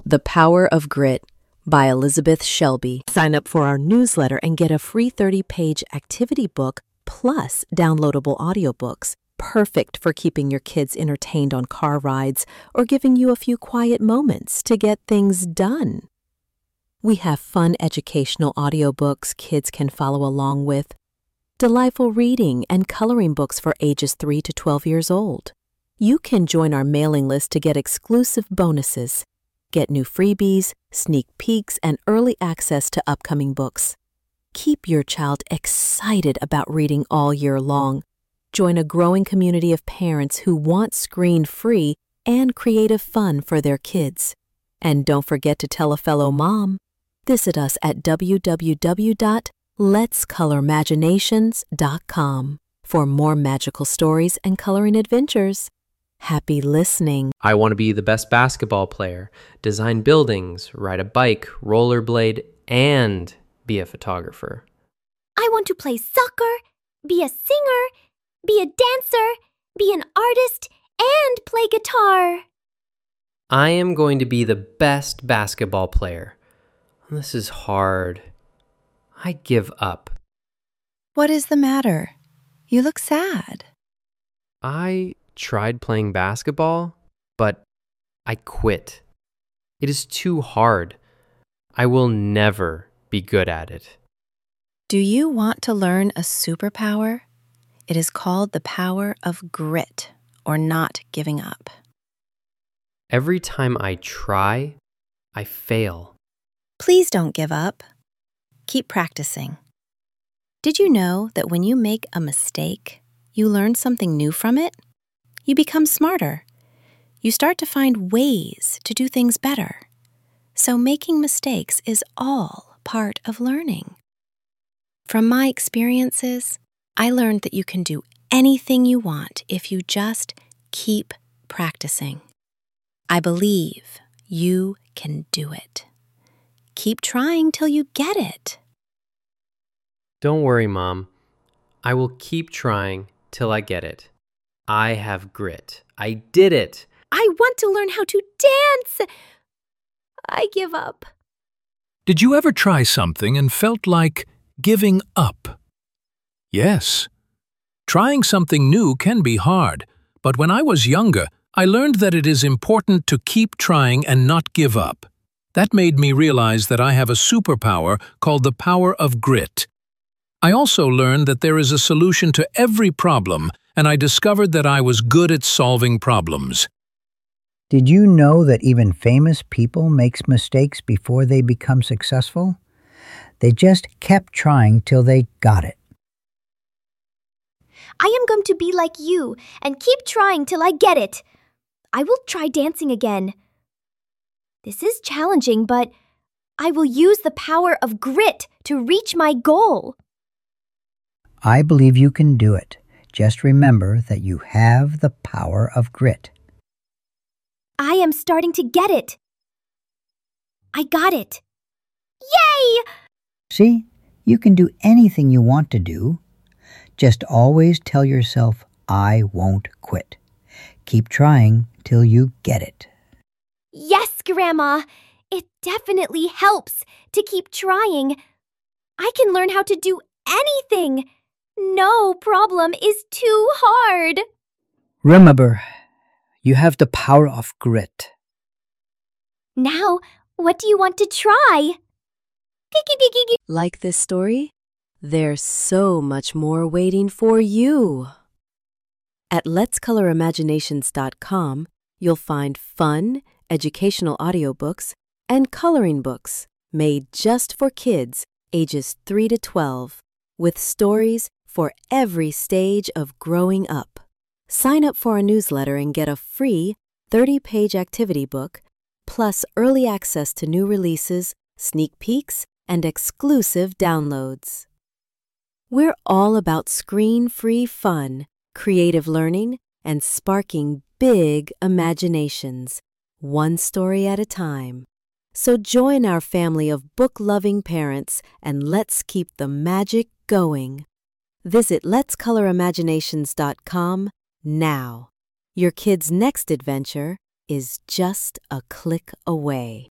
The Power of Grit by Elizabeth Shelby. Sign up for our newsletter and get a free 30-page activity book plus downloadable audiobooks, perfect for keeping your kids entertained on car rides or giving you a few quiet moments to get things done. We have fun educational audiobooks kids can follow along with, delightful reading and coloring books for ages 3 to 12 years old. You can join our mailing list to get exclusive bonuses, get new freebies, sneak peeks, and early access to upcoming books. Keep your child excited about reading all year long. Join a growing community of parents who want screen-free and creative fun for their kids. And don't forget to tell a fellow mom. Visit us at www.letscolormaginations.com for more magical stories and coloring adventures. Happy listening. I want to be the best basketball player, design buildings, ride a bike, rollerblade, and be a photographer. I want to play soccer, be a singer, be a dancer, be an artist, and play guitar. I am going to be the best basketball player. This is hard. I give up. What is the matter? You look sad. I tried playing basketball, but I quit. It is too hard. I will never be good at it. Do you want to learn a superpower? It is called the power of grit, or not giving up. Every time I try, I fail. Please don't give up. Keep practicing. Did you know that when you make a mistake, you learn something new from it? You become smarter. You start to find ways to do things better. So making mistakes is all part of learning. From my experiences, I learned that you can do anything you want if you just keep practicing. I believe you can do it. Keep trying till you get it. Don't worry, Mom. I will keep trying till I get it. I have grit. I did it. I want to learn how to dance. I give up. Did you ever try something and felt like giving up? Yes. Trying something new can be hard, but when I was younger, I learned that it is important to keep trying and not give up. That made me realize that I have a superpower called the power of grit. I also learned that there is a solution to every problem, and I discovered that I was good at solving problems. Did you know that even famous people make mistakes before they become successful? They just kept trying till they got it. I am going to be like you and keep trying till I get it. I will try dancing again. This is challenging, but I will use the power of grit to reach my goal. I believe you can do it. Just remember that you have the power of grit. I am starting to get it. I got it. Yay! See, you can do anything you want to do. Just always tell yourself, I won't quit. Keep trying till you get it. Yes, Grandma. It definitely helps to keep trying. I can learn how to do anything. No problem is too hard. Remember, you have the power of grit. Now, what do you want to try? Like this story? There's so much more waiting for you. At letscolorimaginations.com, you'll find fun, educational audiobooks, and coloring books made just for kids ages 3 to 12, with stories for every stage of growing up. Sign up for our newsletter and get a free 30-page activity book, plus early access to new releases, sneak peeks, and exclusive downloads. We're all about screen-free fun, creative learning, and sparking big imaginations, one story at a time. So join our family of book-loving parents and let's keep the magic going. Visit letscolorimaginations.com now. Your kid's next adventure is just a click away.